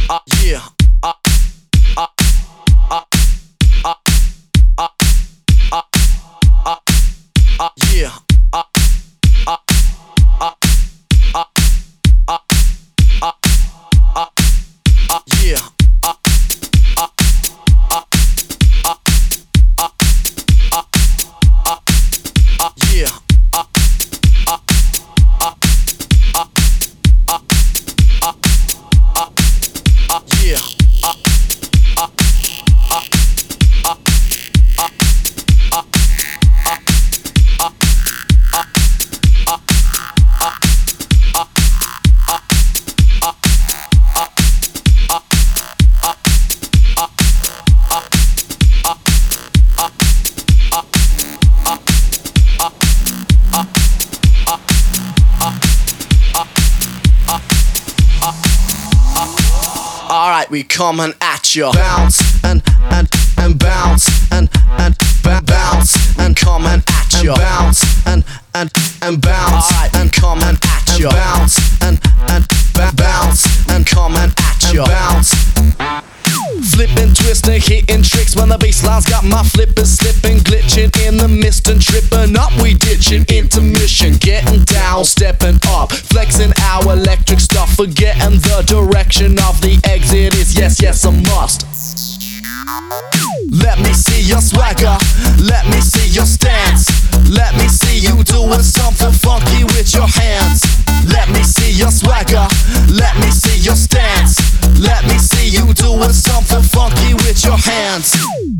Yeah. Yeah. Yeah. Yeah. Yeah. Alright, we coming at you. Bounce and bounce and bounce and coming at you. Bounce and bounce. Alright, and coming at you. Bounce and bounce and coming at you. Bounce. Flipping, twisting, hitting tricks when the bassline's got my flippers slipping, glitching in the mist and tripping up. We ditching intermission, getting down, stepping up, flexing our electric stuff, forgetting the direction of the exit is yes, a must. Let me see your swagger, let me see your stance, let me see you doing something funky with your hands. Let me see your swagger, let me see your stance, let me see you doing something funky with your hands.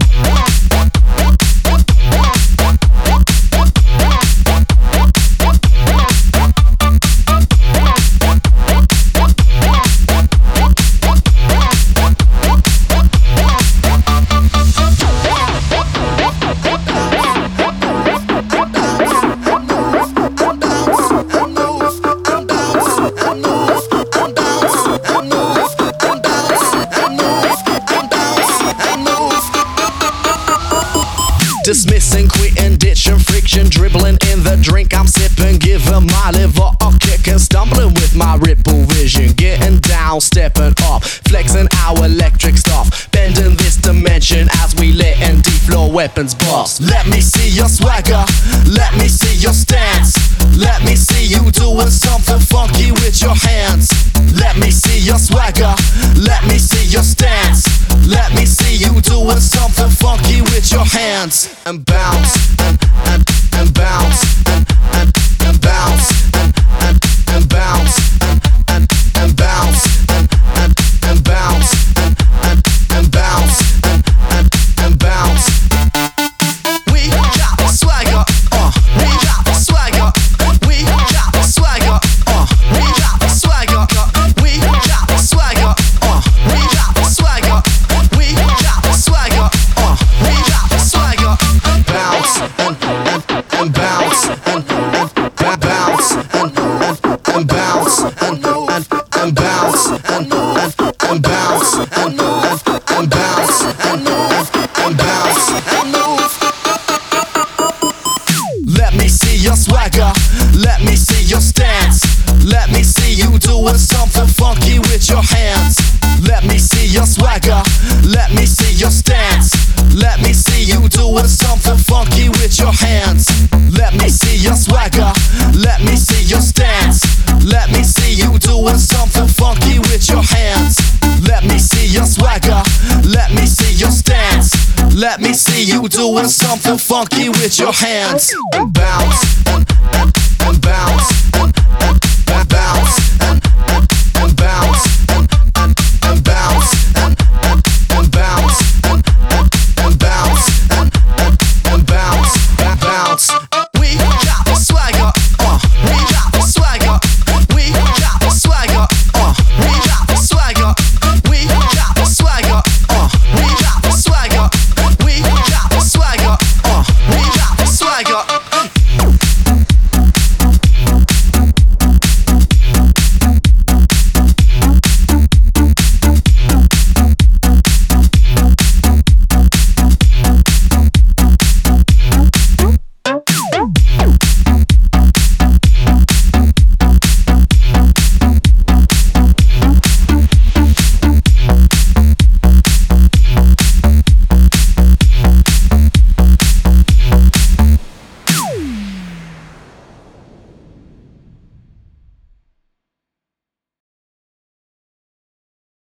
Dismissing, quitting, ditching, friction, dribbling in the drink I'm sipping, giving my liver a kick and stumbling with my ripple vision, getting down, stepping up, flexing our electric stuff, bending this dimension as we letting D-floor weapons bust. Let me see your swagger, let me see your stance, let me see you doing something funky with your hands. Let me see your swagger, let me see your stance, let me see you doing something funky with your hands. And bounce and bounce and bounce and bounce and bounce and bounce and bounce and bounce. We got swagger, we got swagger, we got swagger, we got swagger, we got swagger, we got swagger, we got swagger, we got swagger. Bounce and bounce and bounce and bounce and bounce and bounce and bounce and bounce and move. Let me see your swagger, let me see your stance, let me see you doing something funky with your hands. Let me see your swagger, let me see your stance, let me see you doing something funky with your hands. Let me see your swagger, let me see your stance, let me see you doing something funky with your hands. Let me see your swagger, let me see your stance, let me see you doing something funky with your hands. And bounce and bounce